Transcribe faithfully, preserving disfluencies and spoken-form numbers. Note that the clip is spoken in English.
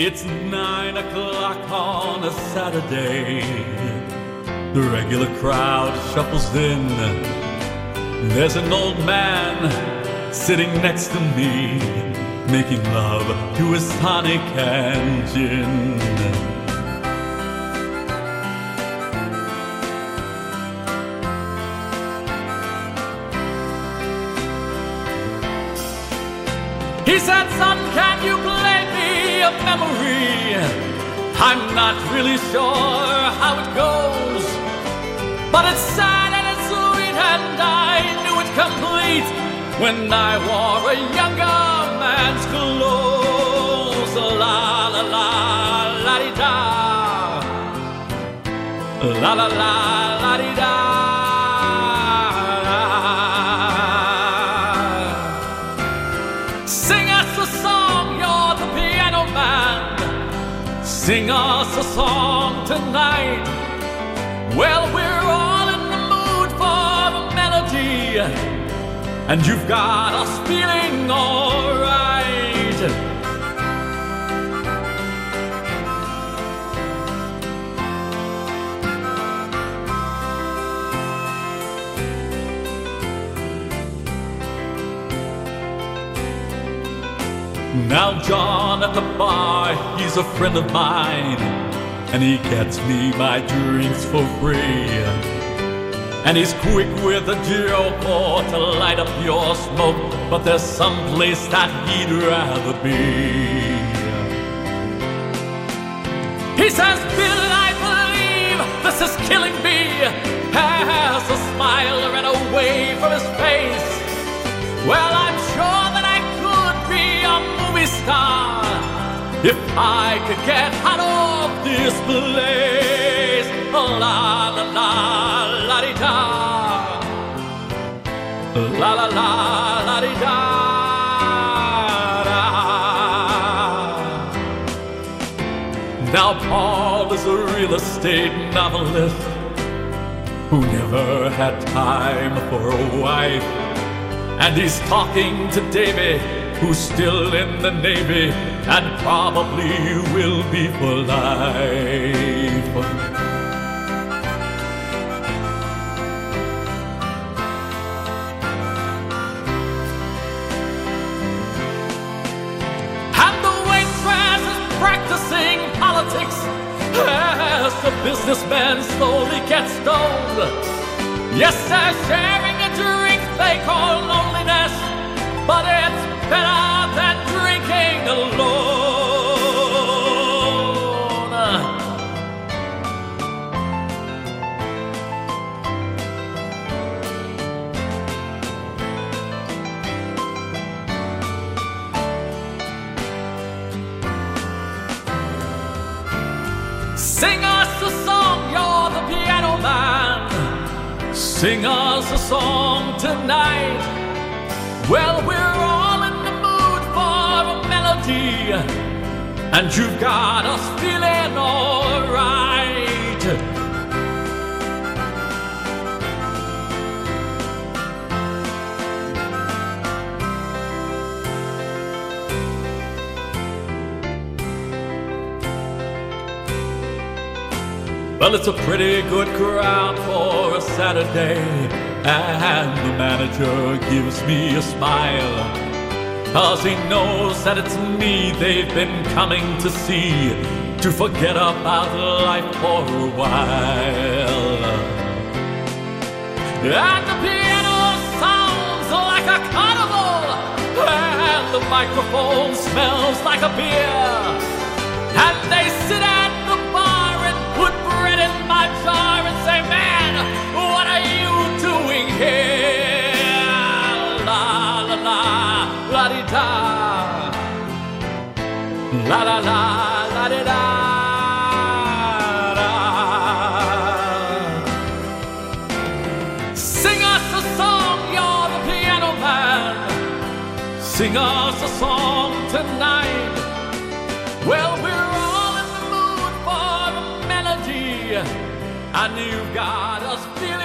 It's nine o'clock on a Saturday. The regular crowd shuffles in. There's an old man sitting next to me, making love to his tonic and gin. He said, "Son, can you play me a memory? I'm not really sure how it goes, but it's sad and it's sweet, and I knew it complete when I wore a younger man's clothes." La la la la di da, la la la la di da. Sing us a song, you're the piano man. Sing us a song tonight. Well, we're all in the mood for the melody, and you've got us feeling alright. Now John at the bar, he's a friend of mine, and he gets me my drinks for free. And he's quick with a joke or to light up your smoke, but there's some place that he'd rather be. He says, "Bill, I believe this is killing me," has a smile and a wave from his face. Well, I'm sure that I could be a movie star if I could get out of this place. La la la la di da, la la la la di da. Now Paul is a real estate novelist who never had time for a wife, and he's talking to Davy, who's still in the Navy and probably will be for life. And the waitress is practicing politics as the businessman slowly gets stoned. Yes, they're sharing a drink they call loneliness, but it's better than drinking alone. Sing us a song, you're the piano man. Sing us a song tonight. Well, we're all in the mood for a melody, and you've got us feeling alright. Well, it's a pretty good crowd for a Saturday, and the manager gives me a smile, 'cause he knows that it's me they've been coming to see, to forget about life for a while. And the piano sounds like a carnival, and the microphone smells like a beer, and they sit at the bar and put bread in my jar and say, "Man, what are you doing here?" La la la la di da, la la la la di da. Sing us a song, you're the piano man. Sing us a song tonight. Well, we're all in the mood for a melody, and you've got us feeling